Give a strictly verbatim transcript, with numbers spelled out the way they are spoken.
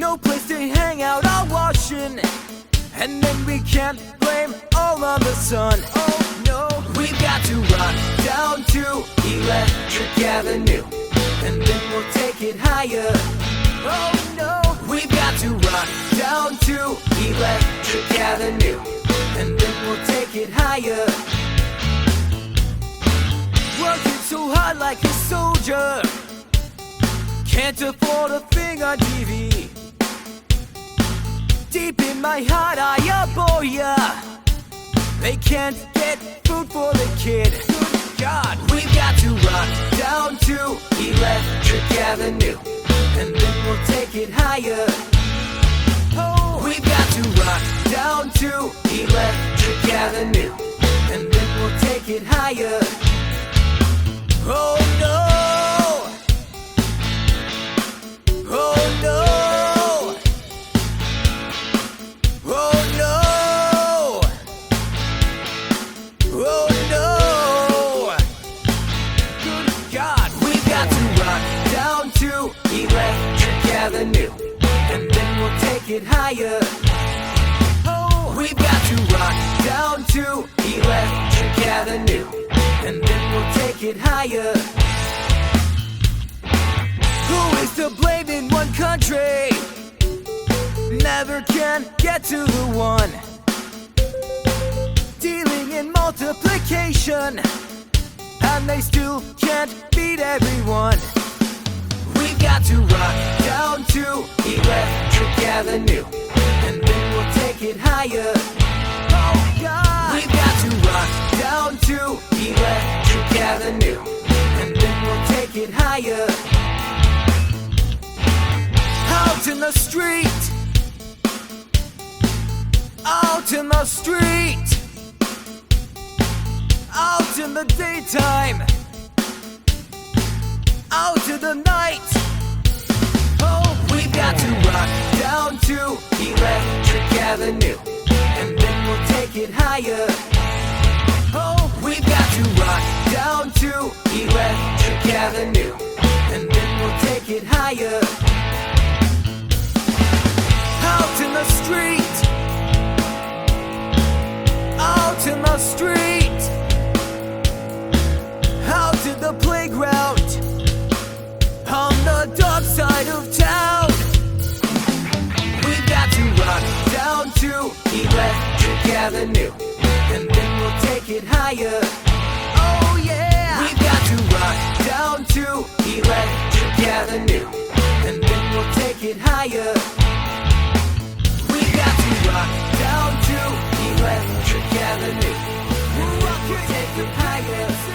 no place to hang out or washing, and then we can't blame all on the sun. Oh no, we've got to run down to Electric Avenue, and then we'll take it higher. Oh no, we've got to run down to Electric Avenue, and then we'll take it higher. Working so hard like a soldier, can't afford a thing on T V. Deep in my heart I abhor ya, they can't get food for the kid. Good God, we've got to run down to Electric Avenue, and then we'll take it higher. Oh, we've got to run down to Electric Avenue, and then we'll take it higher. Oh no, oh no, oh no, oh no. Good God, we've got to run down to Electric Avenue, and then we'll take it higher. Oh, we've got to run down to Electric Avenue, and then we'll take it higher. Who is to blame in one country? Never can get to the one. Dealing in multiplication, and they still can't beat everyone. We've got to run down to Electric Avenue, and then we'll take it higher. Oh God, we've got to run down to Electric Avenue, and then we'll take it higher. Out in the street, out in the street, out in the daytime, out in the night. Oh, we've got to run down to Electric Avenue, and then we'll take it higher. Oh, we've got to run down to Electric Avenue, and then we'll take it higher. Out in the street, out in the street, out in the playground, on the dark side of town. We've got to run down to Electric Avenue, and then we'll take it higher. Oh yeah, we've got to run down to Electric Avenue, and then we'll take it higher. We've got to run down to Electric Avenue, and then we'll take it higher.